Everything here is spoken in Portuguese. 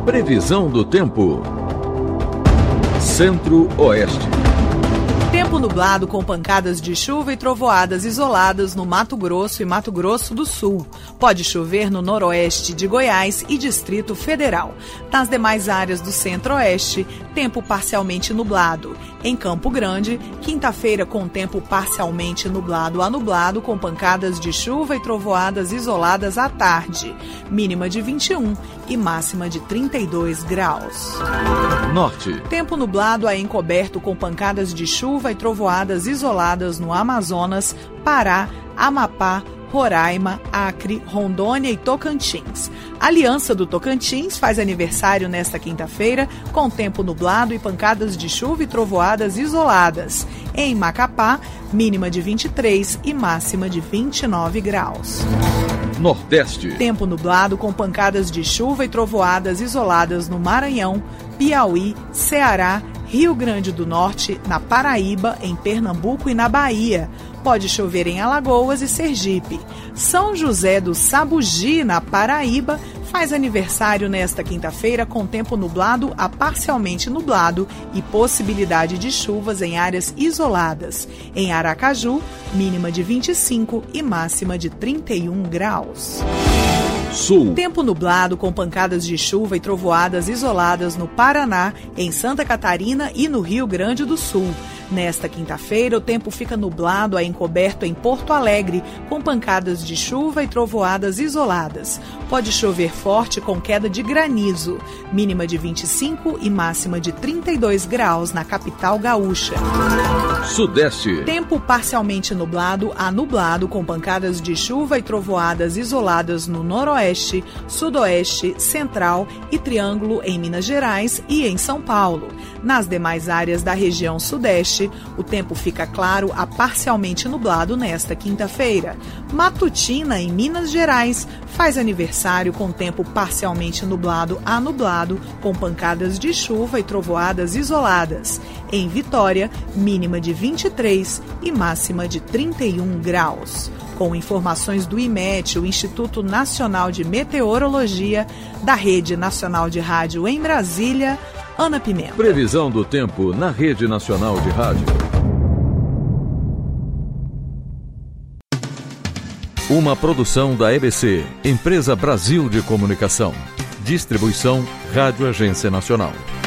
Previsão do tempo. Centro-Oeste. Tempo nublado com pancadas de chuva e trovoadas isoladas no Mato Grosso e Mato Grosso do Sul. Pode chover no noroeste de Goiás e Distrito Federal. Nas demais áreas do centro-oeste, tempo parcialmente nublado. Em Campo Grande, quinta-feira com tempo parcialmente nublado a nublado com pancadas de chuva e trovoadas isoladas à tarde. Mínima de 21 e máxima de 32 graus. Norte. Tempo nublado a encoberto com pancadas de chuva e trovoadas isoladas no Amazonas, Pará, Amapá, Roraima, Acre, Rondônia e Tocantins. A Aliança do Tocantins faz aniversário nesta quinta-feira com tempo nublado e pancadas de chuva e trovoadas isoladas. Em Macapá, mínima de 23 e máxima de 29 graus. Nordeste. Tempo nublado com pancadas de chuva e trovoadas isoladas no Maranhão, Piauí, Ceará, Rio Grande do Norte, na Paraíba, em Pernambuco e na Bahia. Pode chover em Alagoas e Sergipe. São José do Sabugi, na Paraíba, faz aniversário nesta quinta-feira com tempo nublado a parcialmente nublado e possibilidade de chuvas em áreas isoladas. Em Aracaju, mínima de 25 e máxima de 31 graus. Sul. Tempo nublado com pancadas de chuva e trovoadas isoladas no Paraná, em Santa Catarina e no Rio Grande do Sul. Nesta quinta-feira, o tempo fica nublado a encoberto em Porto Alegre, com pancadas de chuva e trovoadas isoladas. Pode chover forte com queda de granizo, mínima de 25 e máxima de 32 graus na capital gaúcha. Sudeste. Tempo parcialmente nublado a nublado com pancadas de chuva e trovoadas isoladas no noroeste, sudoeste, central e triângulo em Minas Gerais e em São Paulo. Nas demais áreas da região sudeste, o tempo fica claro a parcialmente nublado nesta quinta-feira. Matutina, em Minas Gerais, faz aniversário com tempo parcialmente nublado a nublado, com pancadas de chuva e trovoadas isoladas. Em Vitória, mínima de 23 e máxima de 31 graus. Com informações do IMET, o Instituto Nacional de Meteorologia, da Rede Nacional de Rádio em Brasília, Ana Pimenta. Previsão do tempo na Rede Nacional de Rádio. Uma produção da EBC, Empresa Brasil de Comunicação. Distribuição Rádio Agência Nacional.